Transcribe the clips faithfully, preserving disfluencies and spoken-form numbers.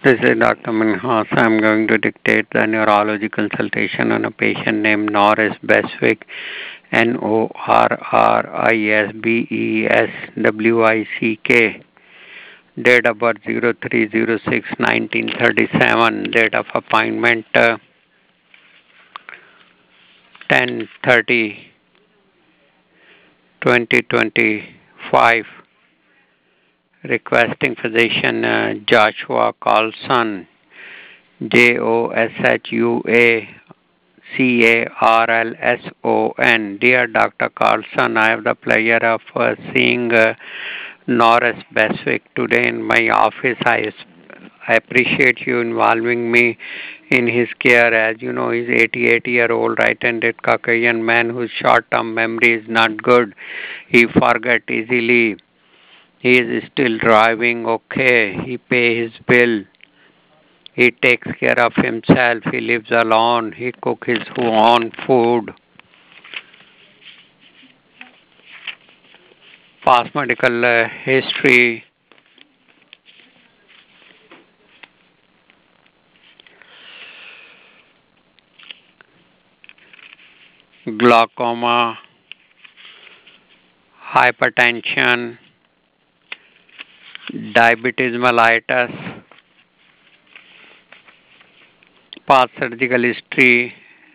This is Doctor Minhas. I'm going to dictate the neurology consultation on a patient named Norris Beswick, N O R R I S B E S W I C K. Date of birth zero three zero six nineteen thirty-seven. Date of appointment uh, ten thirty twenty twenty-five. Requesting physician uh, Joshua Carlson, J O S H U A C A R L S O N. Dear Doctor Carlson, I have the pleasure of uh, seeing uh, Norris Beswick today in my office. I, I appreciate you involving me in his care. As you know, he's eighty-eight year old right-handed Caucasian man whose short-term memory is not good. He forget easily. He is still driving okay. He pay his bill. He takes care of himself. He lives alone. He cooks his own food. Past medical uh, history. Glaucoma. Hypertension. Diabetes mellitus. Past surgical history.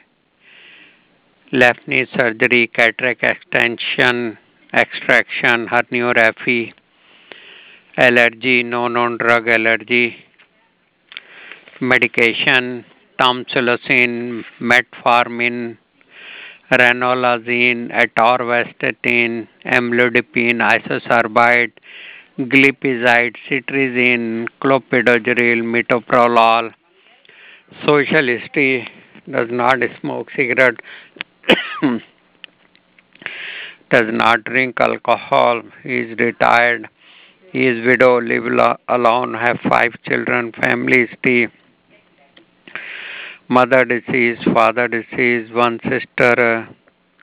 Left knee surgery, cataract extension, extraction, herniorrhaphy, allergy, no known drug allergy, medication, tamsulosin, metformin, ranolazine, atorvastatin, amlodipine, isosorbide, glipizide, cetirizine, clopidogrel, metoprolol. Social history: does not smoke cigarette, does not drink alcohol. He is retired. He is widow, live alone, have five children, family history. Mother deceased, father deceased, one sister. Uh,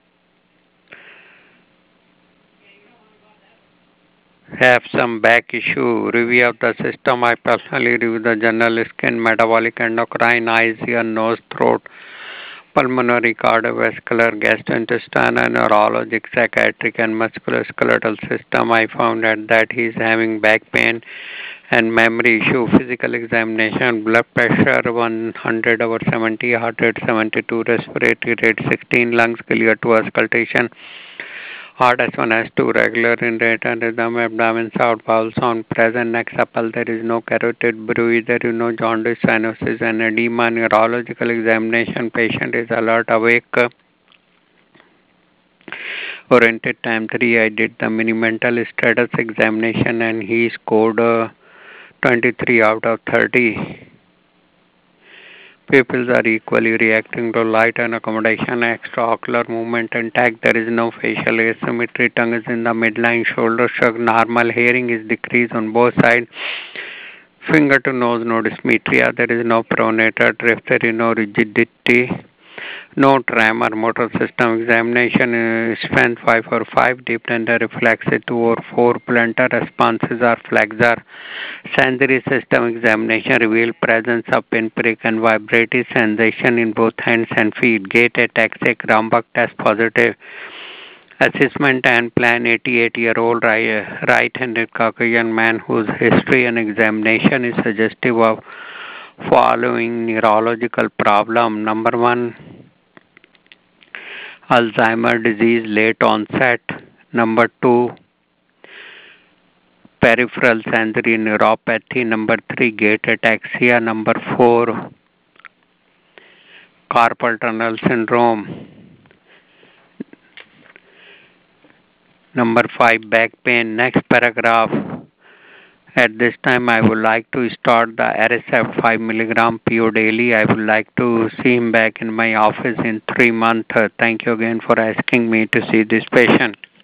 have some back issue. Review of the system. I personally review the general skin, metabolic, endocrine, eyes, ear, nose, throat, pulmonary, cardiovascular, gastrointestinal, neurologic, psychiatric, and musculoskeletal system. I found out that he is having back pain and memory issue. Physical examination: blood pressure one hundred over seventy, heart rate seventy-two, respiratory rate sixteen, lungs clear to auscultation. Heart S one S two, regular in rate and rhythm, abdomen sound, bowel sound present, neck supple, there is no carotid bruise, there is no jaundice, cyanosis, and edema. Neurological examination: patient is alert, awake, oriented. Time three, I did the mini mental status examination and he scored uh, twenty-three out of thirty. Pupils are equally reacting to light and accommodation. Extraocular movement intact. There is no facial asymmetry. Tongue is in the midline. Shoulder shrug normal. Hearing is decreased on both sides. Finger to nose, no dysmetria. There is no pronator drift. There is no rigidity. No tremor. Motor system examination is strength five or five. Deep tender reflexes two or four. Plantar responses are flexor. Sensory system examination revealed presence of pinprick and vibratory sensation in both hands and feet. Gait ataxic. Rambach test positive. Assessment and plan: eighty-eight year old right-handed Caucasian man whose history and examination is suggestive of following neurological problem. Number one, Alzheimer's disease, late onset. Number two, peripheral sensory neuropathy. Number three, gait ataxia. Number four, carpal tunnel syndrome. Number five, back pain. Next paragraph. At this time, I would like to start the Aricept five milligram P O daily. I would like to see him back in my office in three months. Uh, thank you again for asking me to see this patient.